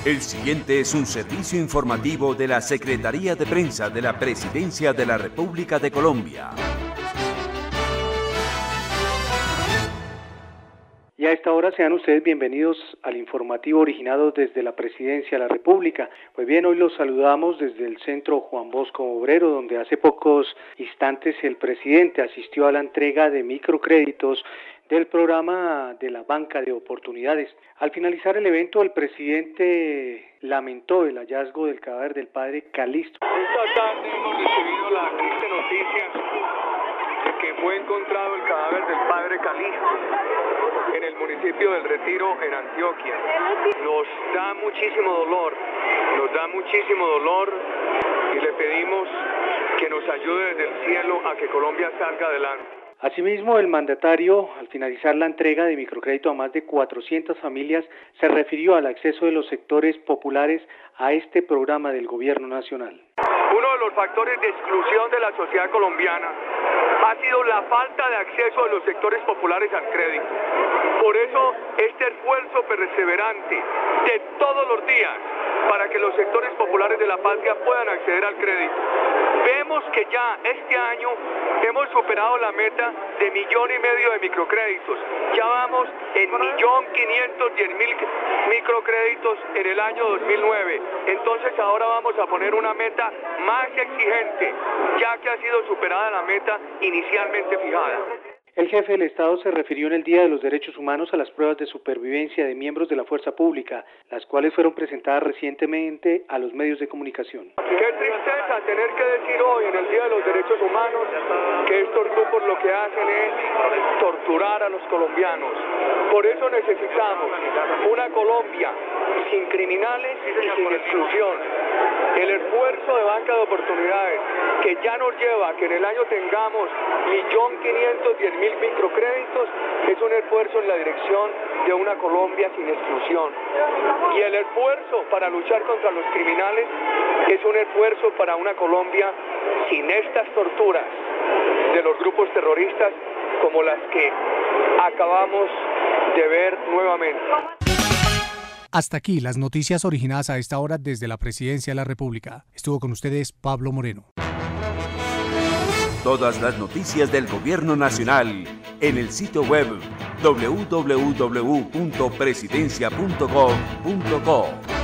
El siguiente es un servicio informativo de la Secretaría de Prensa de la Presidencia de la República de Colombia. Y a esta hora sean ustedes bienvenidos al informativo originado desde la Presidencia de la República. Pues bien, hoy los saludamos desde el Centro Juan Bosco Obrero, donde hace pocos instantes el presidente asistió a la entrega de microcréditos del programa de la Banca de Oportunidades. Al finalizar el evento, el presidente lamentó el hallazgo del cadáver del padre Calixto. Esta tarde hemos recibido la triste noticia de que fue encontrado el cadáver del padre Calixto en el municipio del Retiro, en Antioquia. Nos da muchísimo dolor y le pedimos que nos ayude desde el cielo a que Colombia salga adelante. Asimismo, el mandatario, al finalizar la entrega de microcrédito a más de 400 familias, se refirió al acceso de los sectores populares a este programa del Gobierno Nacional. Uno de los factores de exclusión de la sociedad colombiana ha sido la falta de acceso de los sectores populares al crédito. Por eso, este esfuerzo perseverante de todos los días para que los sectores populares de la patria puedan acceder al crédito. Vemos que ya este año hemos superado la meta de 1,5 millones de microcréditos. Ya vamos en 1.510.000 microcréditos en el año 2009. Entonces ahora vamos a poner una meta más exigente, ya que ha sido superada la meta inicialmente fijada. El jefe del Estado se refirió en el Día de los Derechos Humanos a las pruebas de supervivencia de miembros de la fuerza pública, las cuales fueron presentadas recientemente a los medios de comunicación. Qué tristeza tener que decir hoy en el Día de los Derechos Humanos que estos grupos lo que hacen es torturar a los colombianos. Por eso necesitamos una Colombia sin criminales y sin exclusión. El esfuerzo de Banca de Oportunidades que ya nos lleva a que en el año tengamos 1.510.000 microcréditos es un esfuerzo en la dirección de una Colombia sin exclusión. Y el esfuerzo para luchar contra los criminales es un esfuerzo para una Colombia sin estas torturas de los grupos terroristas como las que acabamos de ver nuevamente. Hasta aquí las noticias originadas a esta hora desde la Presidencia de la República. Estuvo con ustedes Pablo Moreno. Todas las noticias del Gobierno Nacional en el sitio web www.presidencia.gov.co.